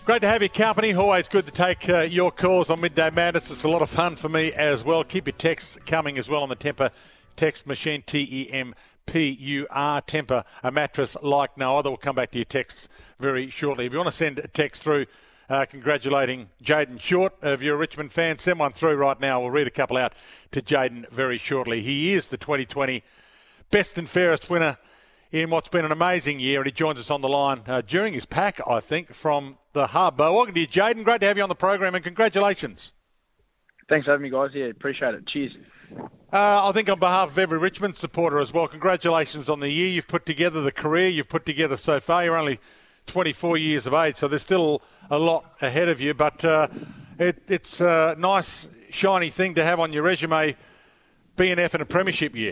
Great to have your company. Always good to take your calls on Midday Madness. It's a lot of fun for me as well. Keep your texts coming as well on the Tempur text machine, TEMPUR, Tempur, a mattress like no other. We'll come back to your texts very shortly. If you want to send a text through congratulating Jayden Short, if you're a Richmond fan, send one through right now. We'll read a couple out to Jayden very shortly. He is the 2020 best and fairest winner in what's been an amazing year, and he joins us on the line during his pack, I think, from the hub. Welcome to you, Jayden. Great to have you on the program, and congratulations. Thanks for having me, guys. Yeah, appreciate it. Cheers. I think on behalf of every Richmond supporter as well, congratulations on the year you've put together, the career you've put together so far. You're only 24 years of age, so there's still a lot ahead of you, but it's a nice, shiny thing to have on your resume, BNF in a premiership year.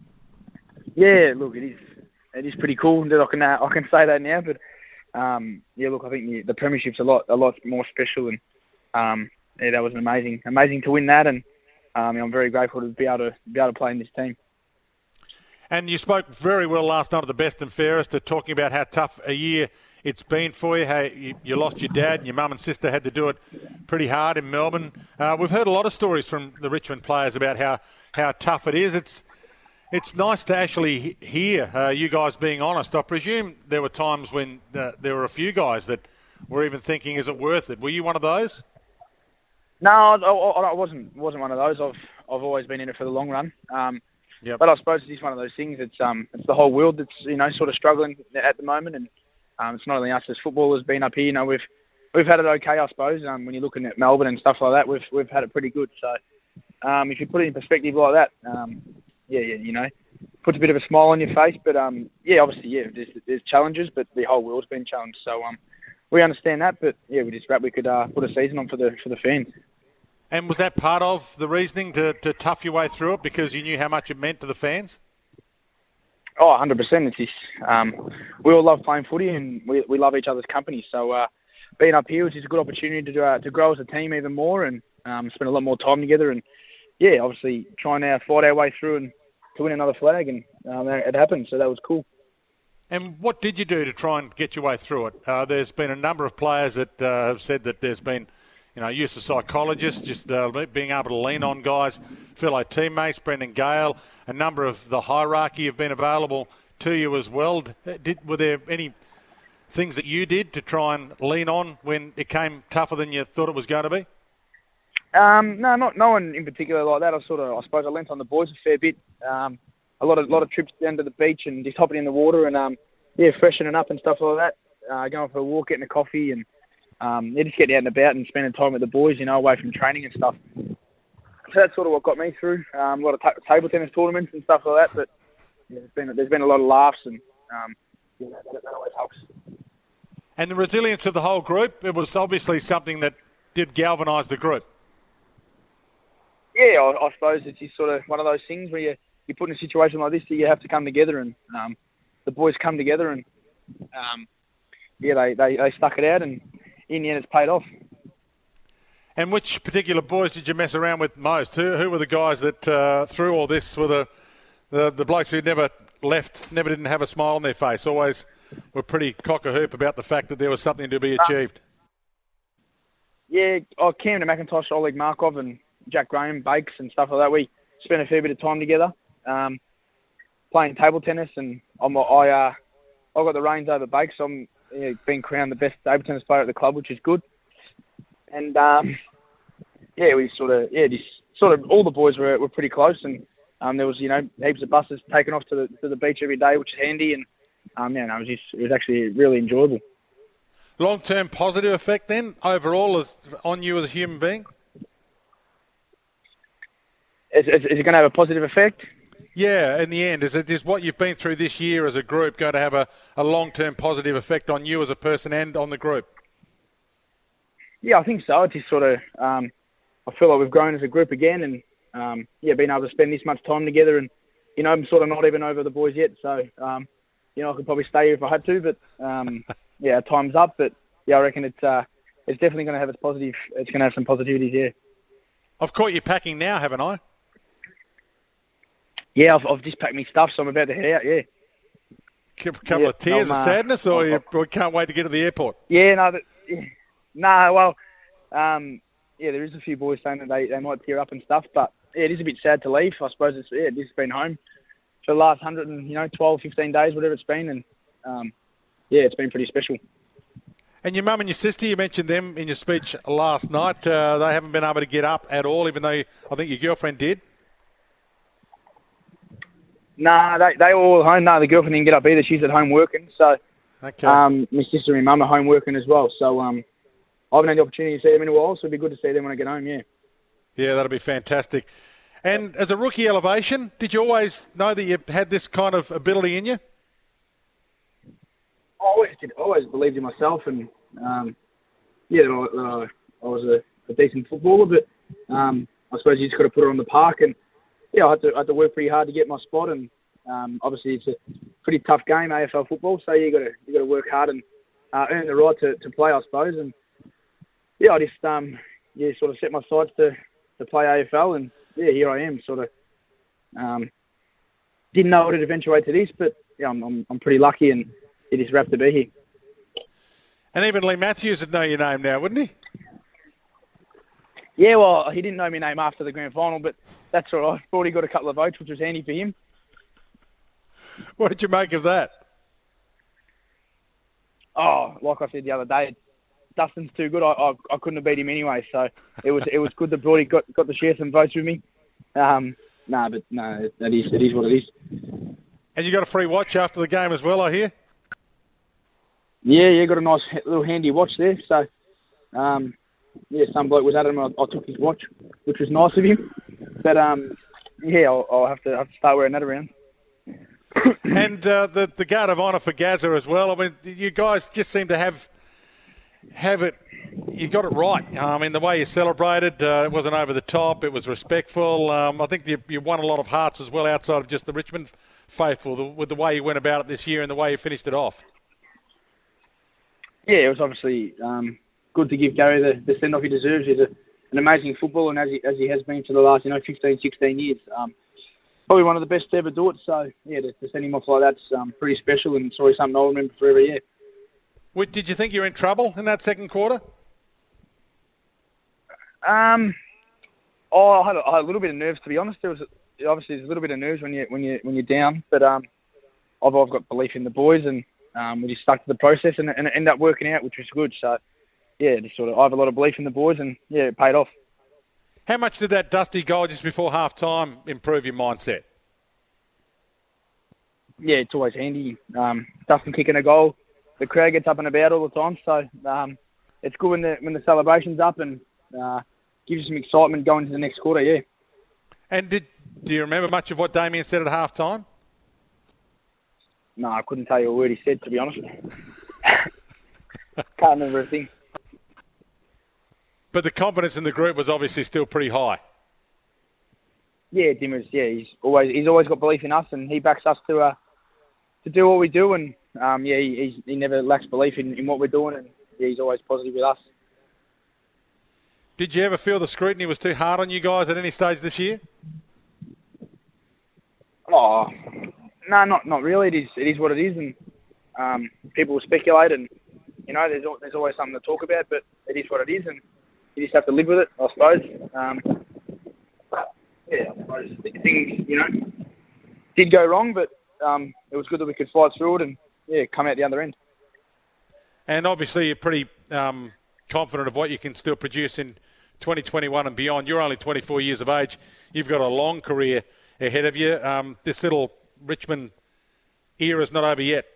Yeah, look, it is pretty cool that I can say that now. But yeah, look, I think the premiership's a lot more special, and yeah, that was amazing to win that, and I'm very grateful to be able to play in this team. And you spoke very well last night at the best and fairest, talking about how tough a year it's been for you. How you lost your dad, and your mum and sister had to do it pretty hard in Melbourne. We've heard a lot of stories from the Richmond players about how tough it is. It's nice to actually hear you guys being honest. I presume there were times when there were a few guys that were even thinking, is it worth it? Were you one of those? No, I wasn't one of those. I've always been in it for the long run. Yep. But I suppose it's one of those things. It's the whole world that's sort of struggling at the moment, and it's not only us as footballers being up here. We've had it okay, I suppose. When you're looking at Melbourne and stuff like that, we've had it pretty good. So if you put it in perspective like that. Yeah, puts a bit of a smile on your face. But, yeah, obviously, yeah, there's challenges, but the whole world's been challenged. So we understand that, but, yeah, we just wrapped we could put a season on for the fans. And was that part of the reasoning to tough your way through it because you knew how much it meant to the fans? Oh, 100%. It's just, we all love playing footy, and we love each other's company. So being up here was just a good opportunity to grow as a team even more and spend a lot more time together and, yeah, obviously trying to fight our way through and to win another flag, and it happened, so that was cool. And what did you do to try and get your way through it? There's been a number of players that have said that there's been, use of psychologists, just being able to lean on guys, fellow teammates, Brendan Gale, a number of the hierarchy have been available to you as well. Were there any things that you did to try and lean on when it came tougher than you thought it was going to be? No, no one in particular like that. I suppose I lent on the boys a fair bit. A lot of trips down to the beach and just hopping in the water and freshening up and stuff like that. Going for a walk, getting a coffee, and just getting out and about and spending time with the boys, away from training and stuff. So that's sort of what got me through. A lot of table tennis tournaments and stuff like that. But yeah, there's been a lot of laughs, and that always helps. And the resilience of the whole group, it was obviously something that did galvanise the group. Yeah, I suppose it's just sort of one of those things where you put in a situation like this that you have to come together, and the boys come together, and they stuck it out, and in the end it's paid off. And which particular boys did you mess around with most? Who were the guys that through all this were the blokes who never didn't have a smile on their face, always were pretty cock-a-hoop about the fact that there was something to be achieved? Yeah, Camden McIntosh, Oleg Markov, and Jack Graham, Bakes and stuff like that. We spent a fair bit of time together playing table tennis, and I got the reins over Bakes. So I'm being crowned the best table tennis player at the club, which is good. And we sort of all the boys were pretty close, and there was heaps of buses taken off to the beach every day, which is handy, and it was actually really enjoyable. Long-term positive effect then overall on you as a human being? Is it going to have a positive effect? Yeah, in the end. Is what you've been through this year as a group going to have a long-term positive effect on you as a person and on the group? Yeah, I think so. It's just sort of, I feel like we've grown as a group again, and being able to spend this much time together, and I'm sort of not even over the boys yet, so I could probably stay here if I had to, but time's up. But yeah, I reckon it's definitely going to have its positive. It's going to have some positivities here. I've caught you packing now, haven't I? Yeah, I've just packed my stuff, so I'm about to head out, yeah. A couple of tears of sadness, or you can't wait to get to the airport? Yeah, Nah, well, there is a few boys saying that they might tear up and stuff, but yeah, it is a bit sad to leave. I suppose it's been home for the last 12, 15 days, whatever it's been, and it's been pretty special. And your mum and your sister, you mentioned them in your speech last night. They haven't been able to get up at all, even though I think your girlfriend did. Nah, they were all home. No, the girlfriend didn't get up either. She's at home working. So, okay. My sister and my mum are home working as well. So, I haven't had the opportunity to see them in a while, so it'd be good to see them when I get home, yeah. Yeah, that'll be fantastic. And as a rookie elevation, did you always know that you had this kind of ability in you? I always did. I always believed in myself, and that I was a decent footballer. But I suppose you just got to put it on the park, and I had to work pretty hard to get my spot. And obviously, it's a pretty tough game, AFL football. So you got to work hard and earn the right to play, I suppose. And I just sort of set my sights to play AFL, and here I am. Sort of didn't know it would eventuate to this, but I'm pretty lucky, and it is wrapped to be here. And even Lee Matthews would know your name now, wouldn't he? Yeah, well, he didn't know my name after the grand final, but that's all right. Thought he got a couple of votes, which was handy for him. What did you make of that? Oh, like I said the other day, Dustin's too good. I couldn't have beat him anyway, so it was good that Brody got to share some votes with me. It is what it is. And you got a free watch after the game as well, I hear? Yeah, got a nice little handy watch there. So, some bloke was at him. I took his watch, which was nice of him. But I'll have to start wearing that around. And the guard of honour for Gazza as well. I mean, you guys just seem to have it. You got it right. I mean, the way you celebrated, it wasn't over the top. It was respectful. I think you won a lot of hearts as well outside of just the Richmond faithful with the way you went about it this year and the way you finished it off. Yeah, it was obviously good to give Gary the send-off he deserves. He's an amazing footballer, and as he has been for the last 15, 16 years. Probably one of the best to ever do it. So, to send him off like that's pretty special, and it's always something I'll remember forever, yeah. Did you think you were in trouble in that second quarter? I had a little bit of nerves, to be honest. There's a little bit of nerves when you're down, but I've got belief in the boys, and we just stuck to the process, and it ended up working out, which was good. So, I have a lot of belief in the boys, and it paid off. How much did that dusty goal just before half-time improve your mindset? Yeah, it's always handy. Dustin kicking a goal, the crowd gets up and about all the time, so it's good when the celebration's up, and gives you some excitement going into the next quarter, yeah. And do you remember much of what Damien said at half-time? No, I couldn't tell you a word he said, to be honest. Can't remember a thing. But the confidence in the group was obviously still pretty high. Yeah, Dimmers. Yeah, he's always got belief in us, and he backs us to do what we do. And he never lacks belief in what we're doing, and he's always positive with us. Did you ever feel the scrutiny was too hard on you guys at any stage this year? Oh, no, not really. It is what it is, and people will speculate, and there's always something to talk about. But it is what it is, and you just have to live with it, I suppose. I suppose things did go wrong, but it was good that we could fight through it and come out the other end. And obviously, you're pretty confident of what you can still produce in 2021 and beyond. You're only 24 years of age. You've got a long career ahead of you. This little Richmond era's not over yet.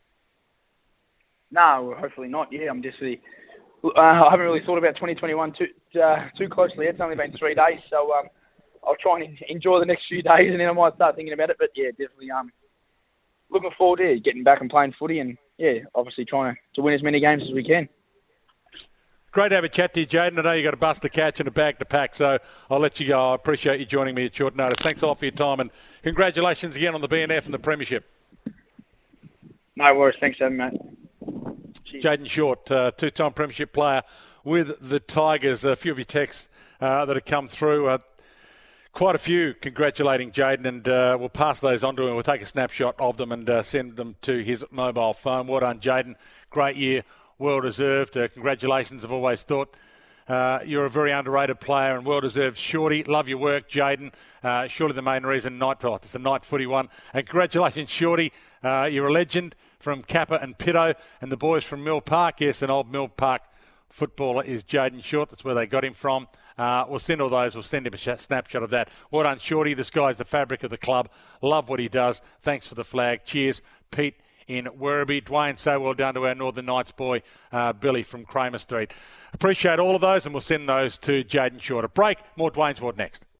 No, hopefully not. Yeah, I'm just really... I haven't really thought about 2021 too closely. It's only been 3 days, so I'll try and enjoy the next few days, and then I might start thinking about it. But definitely looking forward to getting back and playing footy, and obviously trying to win as many games as we can. Great to have a chat to you, Jayden. I know you've got a bus to catch and a bag to pack, so I'll let you go. I appreciate you joining me at short notice. Thanks a lot for your time, and congratulations again on the BNF and the Premiership. No worries. Thanks, mate. Jayden Short, two-time Premiership player with the Tigers. A few of your texts that have come through. Quite a few congratulating Jayden, and we'll pass those on to him. We'll take a snapshot of them and send them to his mobile phone. Well done, Jayden. Great year. well deserved. Congratulations. I've always thought you're a very underrated player and well deserved. Shorty, love your work, Jaden. Surely the main reason it's a night footy one. And congratulations, Shorty. You're a legend from Kappa and Pitto and the boys from Mill Park. Yes, an old Mill Park footballer is Jaden Short. That's where they got him from. We'll send all those. We'll send him a snapshot of that. Well done, Shorty. This guy's the fabric of the club. Love what he does. Thanks for the flag. Cheers, Pete in Werribee. Dwayne, so well done to our Northern Knights boy, Billy from Kramer Street. Appreciate all of those, and we'll send those to Jaden Short. A break. More Dwayne's Ward next.